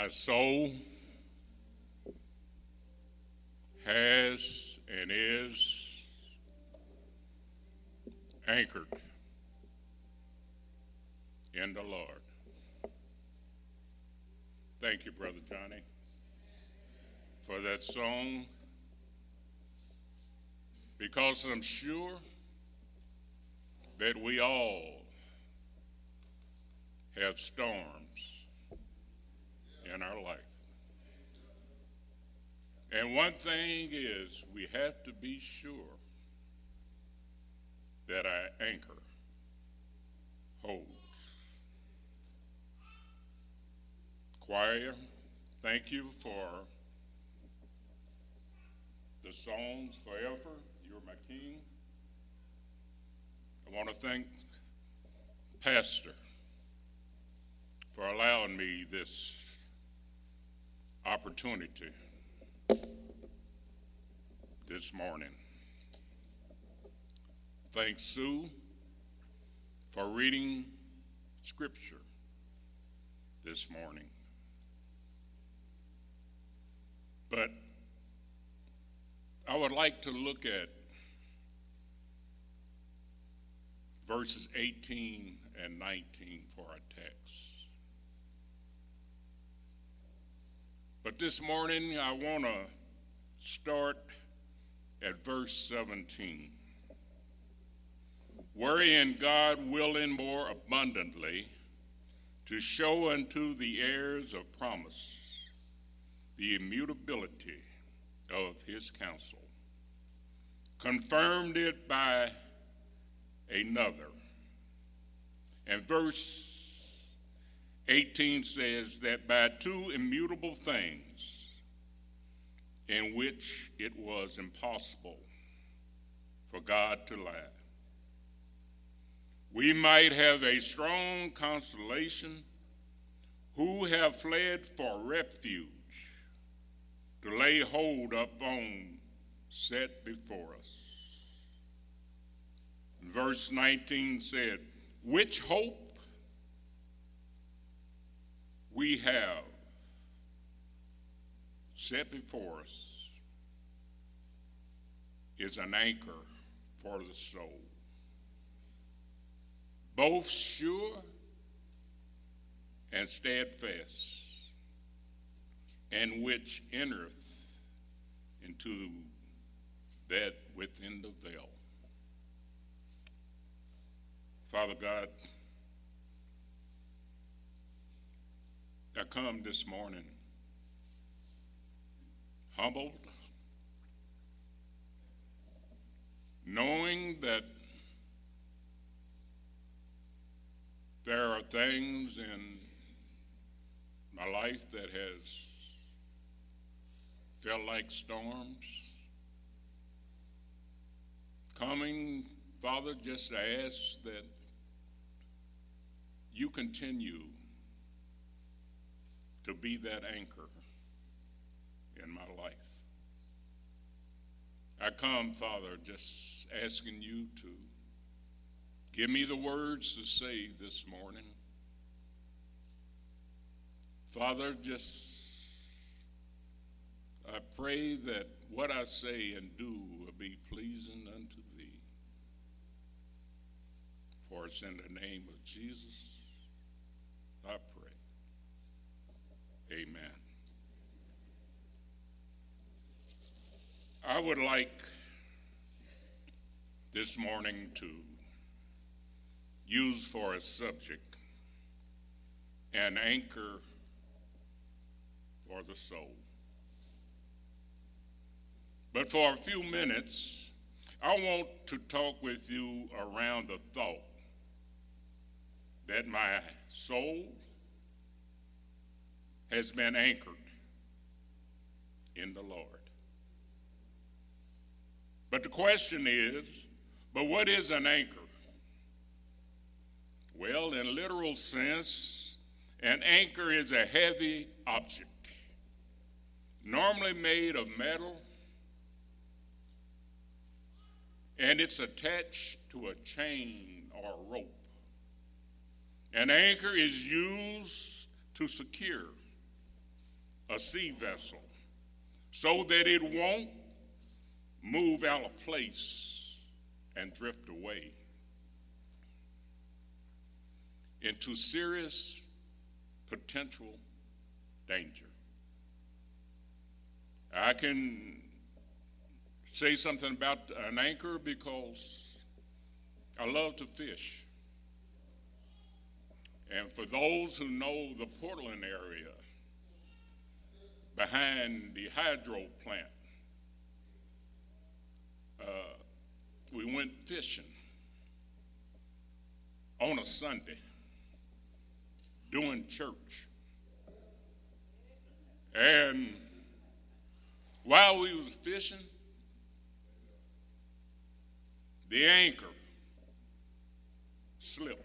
My soul has and is anchored in the Lord. Thank you, Brother Johnny, for that song, because I'm sure that we all have storms in our life. And one thing is, we have to be sure that our anchor holds. Choir, thank you for the songs forever. You're my king. I want to thank Pastor for allowing me this opportunity this morning. Thanks, Sue, for reading Scripture this morning. But I would like to look at verses 18 and 19 for our text. But this morning I want to start at verse 17. Wherein God willing more abundantly to show unto the heirs of promise the immutability of his counsel, confirmed it by another. And verse 18 says that by two immutable things in which it was impossible for God to lie, we might have a strong consolation who have fled for refuge to lay hold upon set before us. Verse 19 said, which hope we have set before us is an anchor for the soul, both sure and steadfast, and which entereth into that within the veil. Father God, I come this morning humbled, knowing that there are things in my life that has felt like storms. Coming, Father, just to ask that you continue to be that anchor in my life. I come, Father, just asking you to give me the words to say this morning. Father, I pray that what I say and do will be pleasing unto thee. For it's in the name of Jesus I pray. Amen. I would like this morning to use for a subject an anchor for the soul. But for a few minutes, I want to talk with you around the thought that my soul has been anchored in the Lord. But the question is, but what is an anchor? Well, in a literal sense, an anchor is a heavy object, normally made of metal, and it's attached to a chain or a rope. An anchor is used to secure a sea vessel so that it won't move out of place and drift away into serious potential danger. I can say something about an anchor because I love to fish. And for those who know the Portland area, behind the hydro plant, we went fishing on a Sunday doing church. And while we was fishing, the anchor slipped.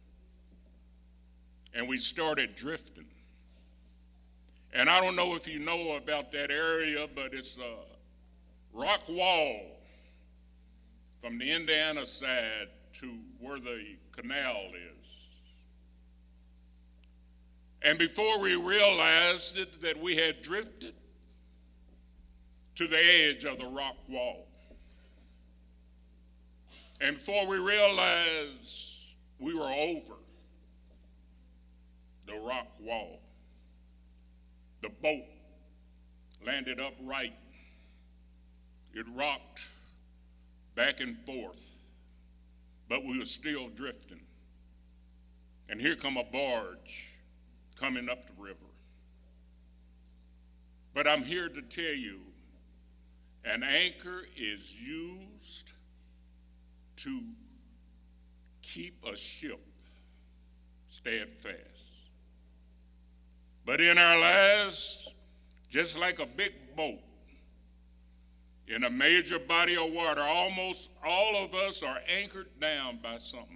And we started drifting. And I don't know if you know about that area, but it's a rock wall from the Indiana side to where the canal is. And before we realized it, that we had drifted to the edge of the rock wall. And before we realized, we were over the rock wall. The boat landed upright. It rocked back and forth, but we were still drifting. And here come a barge coming up the river. But I'm here to tell you, an anchor is used to keep a ship steadfast. But in our lives, just like a big boat in a major body of water, almost all of us are anchored down by something.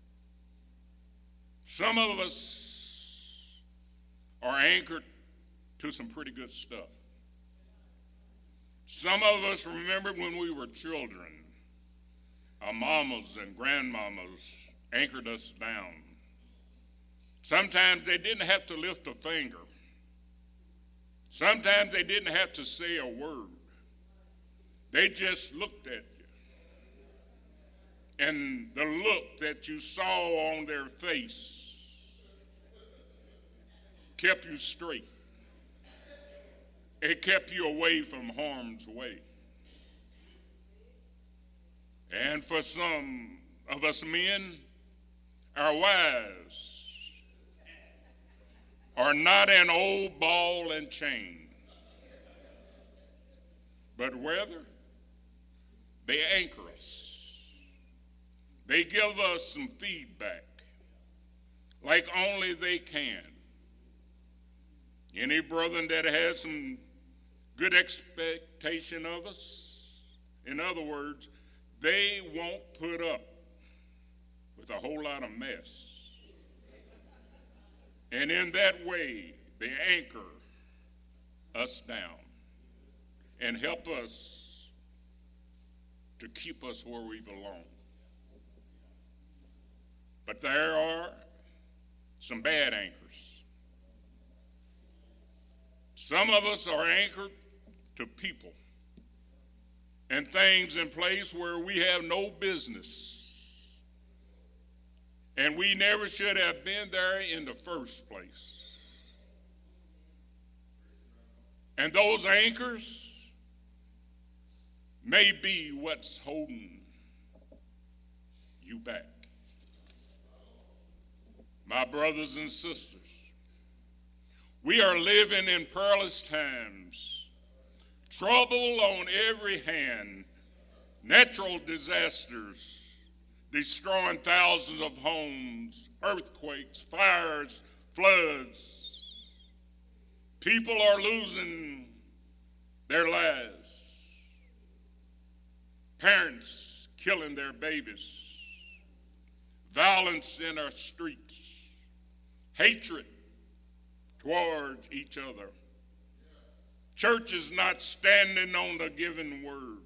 Some of us are anchored to some pretty good stuff. Some of us remember when we were children, our mamas and grandmamas anchored us down. Sometimes they didn't have to lift a finger. Sometimes they didn't have to say a word. They just looked at you. And the look that you saw on their face kept you straight. It kept you away from harm's way. And for some of us men, our wives are not an old ball and chain, but rather they anchor us. They give us some feedback like only they can. Any brother that has some good expectation of us, in other words, they won't put up with a whole lot of mess. And in that way, they anchor us down and help us to keep us where we belong. But there are some bad anchors. Some of us are anchored to people and things in place where we have no business. And we never should have been there in the first place. And those anchors may be what's holding you back. My brothers and sisters, we are living in perilous times. Trouble on every hand, natural disasters, destroying thousands of homes, earthquakes, fires, floods. People are losing their lives. Parents killing their babies. Violence in our streets. Hatred towards each other. Churches not standing on the given word.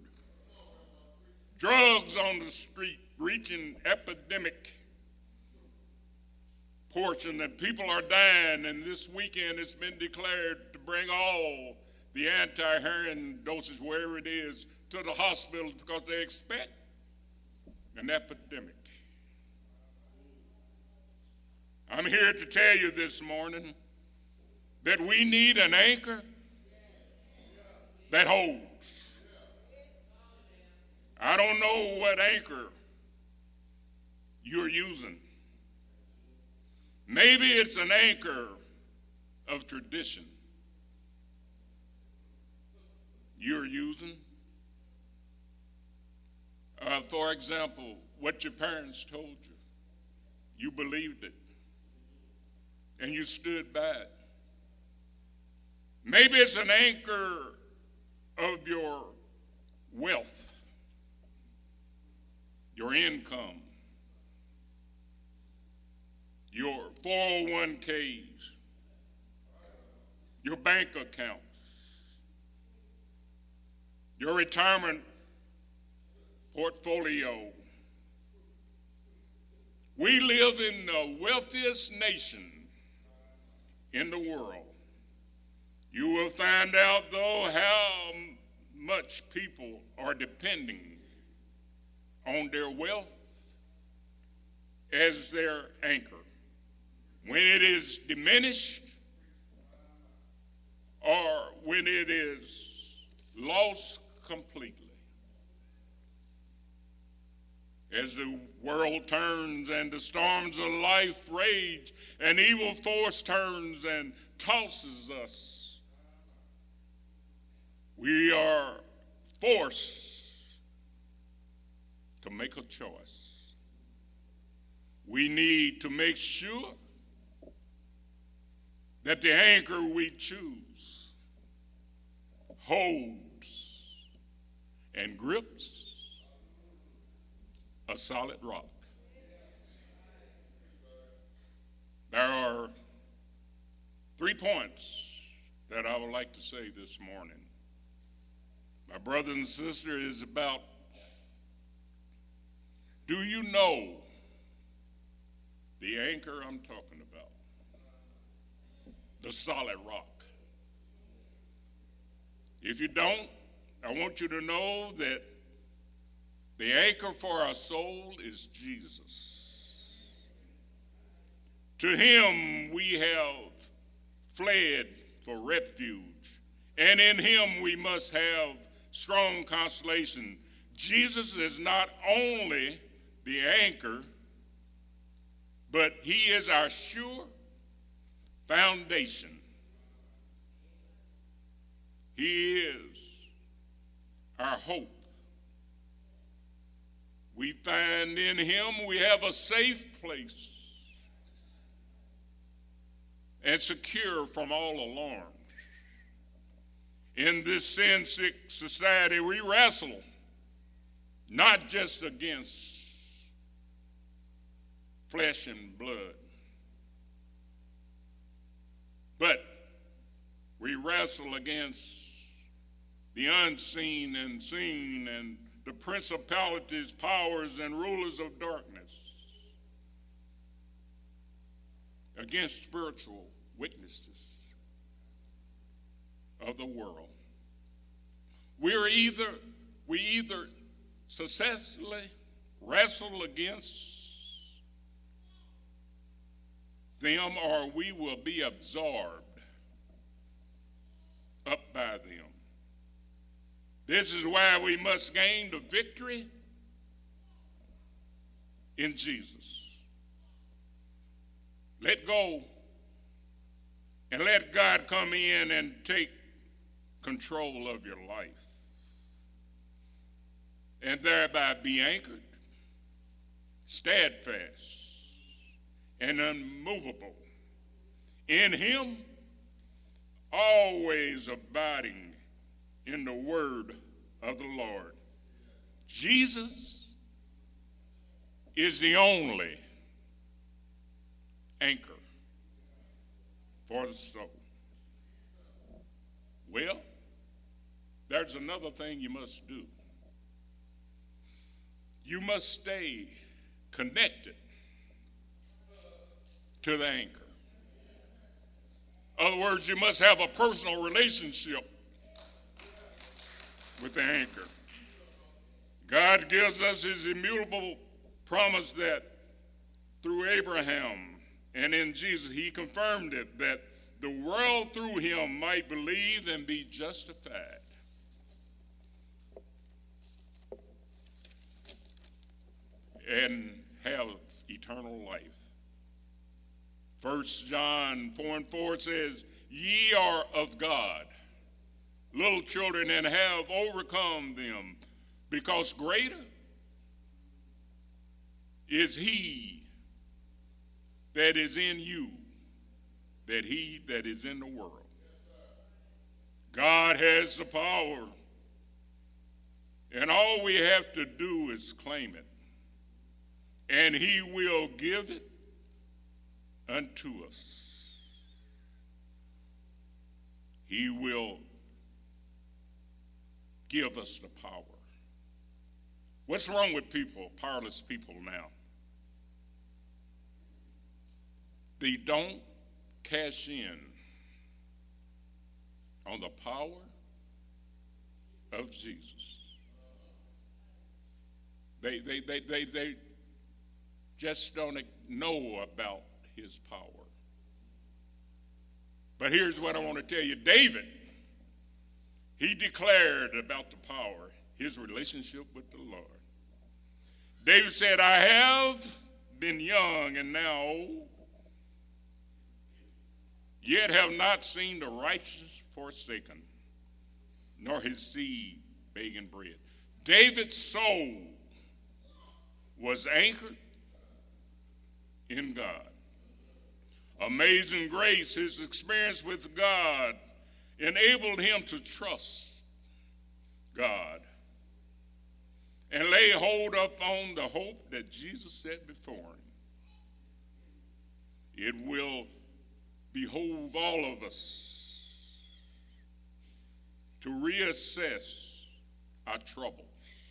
Drugs on the street reaching epidemic. portion that people are dying, and this weekend it's been declared to bring all the anti-heroin doses, wherever it is, to the hospitals because they expect an epidemic. I'm here to tell you this morning that we need an anchor that holds. I don't know what anchor you're using. Maybe it's an anchor of tradition you're using. For example, what your parents told you. You believed it, and you stood by it. Maybe it's an anchor of your wealth, your income, your 401ks, your bank accounts, your retirement portfolio. We live in the wealthiest nation in the world. You will find out, though, how much people are depending on their wealth as their anchor. When it is diminished or when it is lost completely. As the world turns and the storms of life rage, an evil force turns and tosses us, we are forced to make a choice. We need to make sure that the anchor we choose holds and grips a solid rock. There are 3 points that I would like to say this morning. My brother and sister, is about, do you know the anchor I'm talking about? The solid rock. If you don't, I want you to know that the anchor for our soul is Jesus. To him we have fled for refuge, and in him we must have strong consolation. Jesus is not only the anchor, but he is our sure foundation. He is our hope. We find in him we have a safe place and secure from all alarms. In this sin-sick society, we wrestle not just against flesh and blood, but we wrestle against the unseen and seen and the principalities, powers, and rulers of darkness, against spiritual witnesses of the world. We either successfully wrestle against them, or we will be absorbed up by them. This is why we must gain the victory in Jesus. Let go and let God come in and take control of your life, and thereby be anchored, steadfast, and unmovable in him, always abiding in the word of the Lord. Jesus is the only anchor for the soul. Well, there's another thing you must do. You must stay connected to the anchor. In other words, you must have a personal relationship with the anchor. God gives us his immutable promise that through Abraham and in Jesus, he confirmed it, that the world through him might believe and be justified. And have eternal life. 1 John 4:4 says, ye are of God, little children, and have overcome them, because greater is he that is in you than he that is in the world. God has the power, and all we have to do is claim it, and he will give it unto us. He will give us the power. What's wrong with people, powerless people now? They don't cash in on the power of Jesus. They just don't know about his power. But here's what I want to tell you. David, he declared about the power, his relationship with the Lord. David said, I have been young and now old, yet have not seen the righteous forsaken, nor his seed begging bread. David's soul was anchored in God. Amazing grace, his experience with God enabled him to trust God and lay hold up on the hope that Jesus set before him. It will behoove all of us to reassess our troubles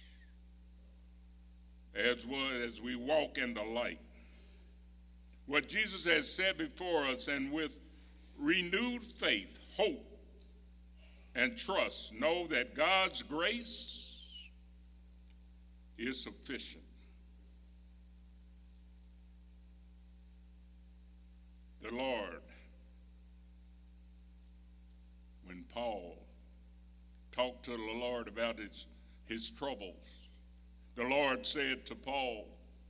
as we walk in the light. What Jesus has said before us, and with renewed faith, hope, and trust, know that God's grace is sufficient. The Lord, when Paul talked to the Lord about his troubles, the Lord said to Paul,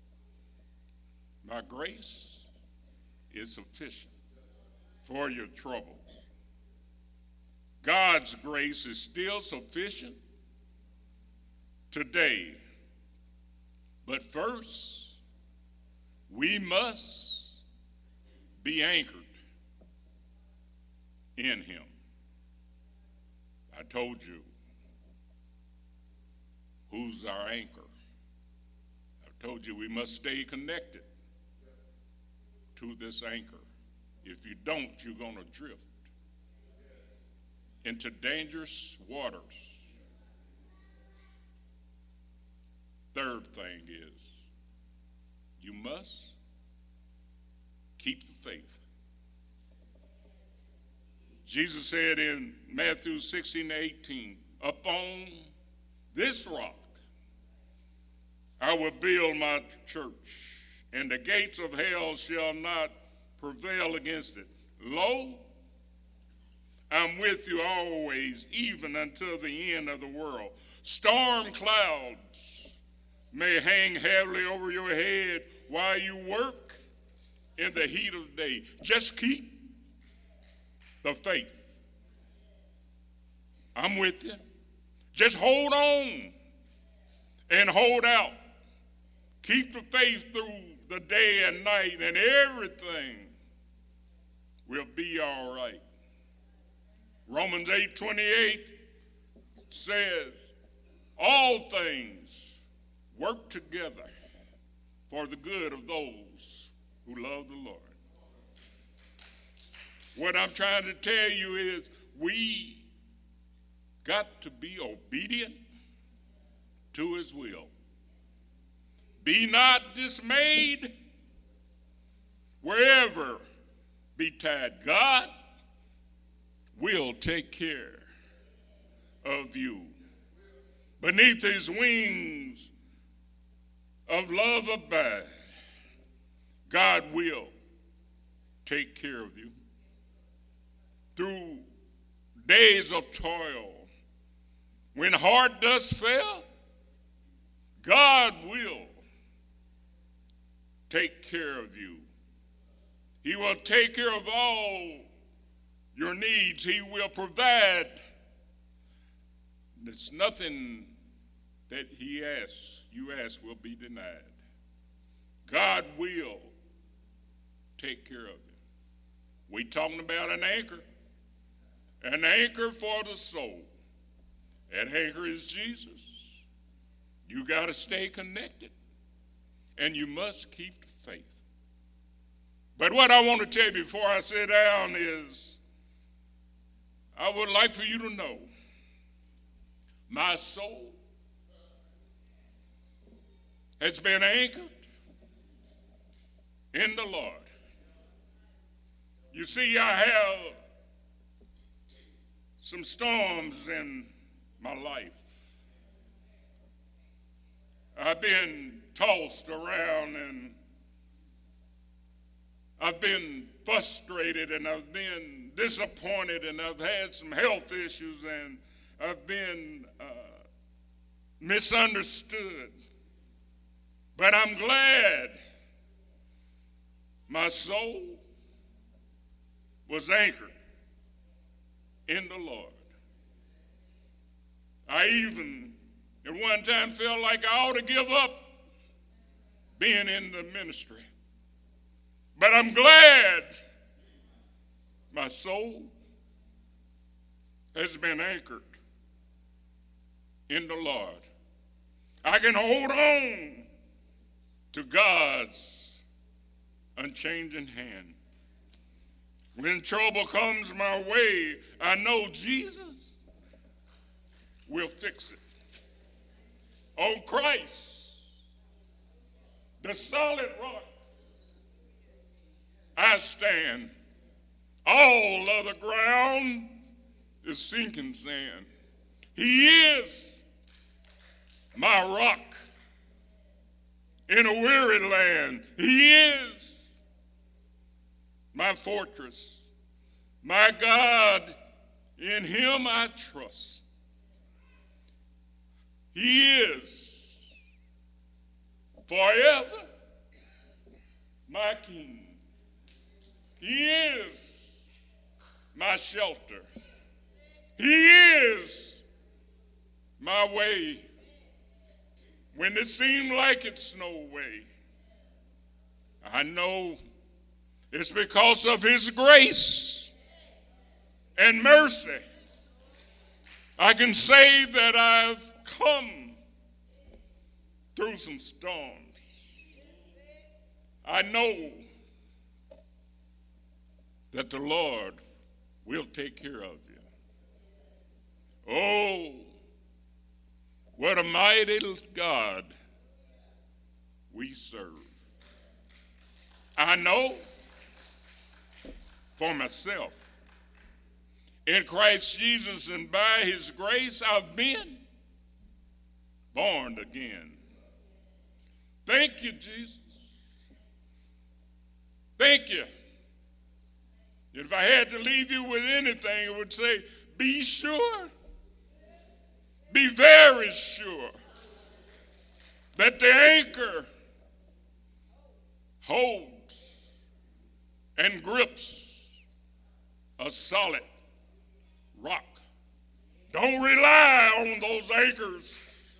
my grace is sufficient for your troubles. God's grace is still sufficient today. But first, we must be anchored in him. I told you who's our anchor. I told you we must stay connected to this anchor. If you don't, you're going to drift into dangerous waters. Third thing is, you must keep the faith. Jesus said in Matthew 16:18, upon this rock I will build my church, and the gates of hell shall not prevail against it. Lo, I'm with you always, even until the end of the world. Storm clouds may hang heavily over your head while you work in the heat of the day. Just keep the faith. I'm with you. Just hold on and hold out. Keep the faith through the day and night, and everything will be all right. Romans 8:28 says, all things work together for the good of those who love the Lord. What I'm trying to tell you is we got to be obedient to his will. Be not dismayed, wherever betide, God will take care of you. Beneath his wings of love abide, God will take care of you. Through days of toil, when heart does fail, God will take care of you. He will take care of all your needs. He will provide. There's nothing that you ask will be denied. God will take care of you. We're talking about an anchor for the soul. That anchor is Jesus. You got to stay connected, and you must keep the faith. But what I want to tell you before I sit down is, I would like for you to know, my soul has been anchored in the Lord. You see, I have some storms in my life. I've been tossed around, and I've been frustrated, and I've been disappointed, and I've had some health issues, and I've been misunderstood. But I'm glad my soul was anchored in the Lord. I even at one time felt like I ought to give up being in the ministry. But I'm glad my soul has been anchored in the Lord. I can hold on to God's unchanging hand. When trouble comes my way, I know Jesus will fix it. On Christ, the solid rock, I stand. All other ground is sinking sand. He is my rock in a weary land. He is my fortress, my God. In him I trust. He is forever my King. He is my shelter. He is my way when it seemed like it's no way. I know it's because of his grace and mercy. I can say that I've come through some storms. I know that the Lord will take care of you. Oh, what a mighty God we serve. I know for myself, in Christ Jesus and by his grace, I've been born again. Thank you, Jesus. Thank you. If I had to leave you with anything, it would say, be sure, be very sure that the anchor holds and grips a solid rock. Don't rely on those anchors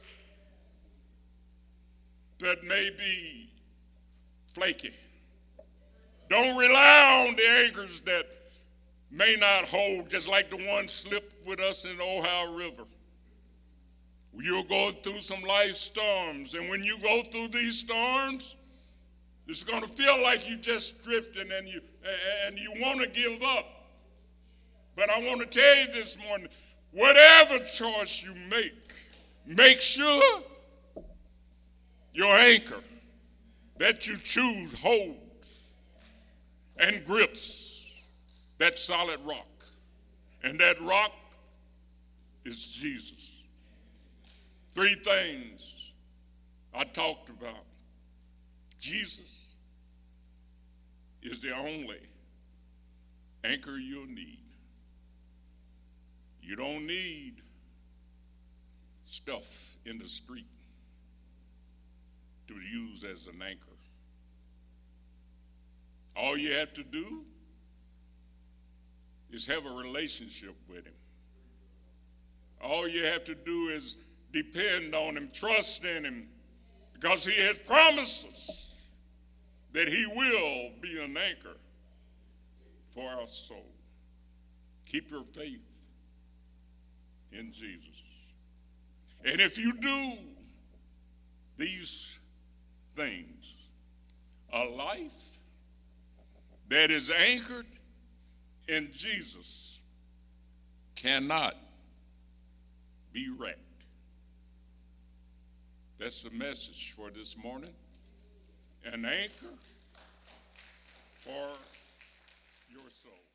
that may be flaky. Don't rely on the anchors that may not hold, just like the one slipped with us in the Ohio River. You're going through some life storms, and when you go through these storms, it's going to feel like you're just drifting and you want to give up. But I want to tell you this morning, whatever choice you make sure your anchor that you choose holds and grips that solid rock. And that rock is Jesus. Three things I talked about. Jesus is the only anchor you'll need. You don't need stuff in the street to use as an anchor. All you have to do is have a relationship with him. All you have to do is depend on him, trust in him, because he has promised us that he will be an anchor for our soul. Keep your faith in Jesus. And if you do these things, a life that is anchored in Jesus cannot be wrecked. That's the message for this morning. An anchor for your soul.